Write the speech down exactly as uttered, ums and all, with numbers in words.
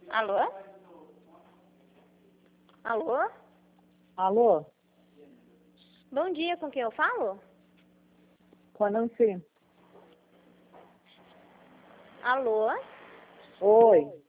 Alô? Alô? Alô? Bom dia, com quem eu falo? Com a Nancy. Alô? Oi.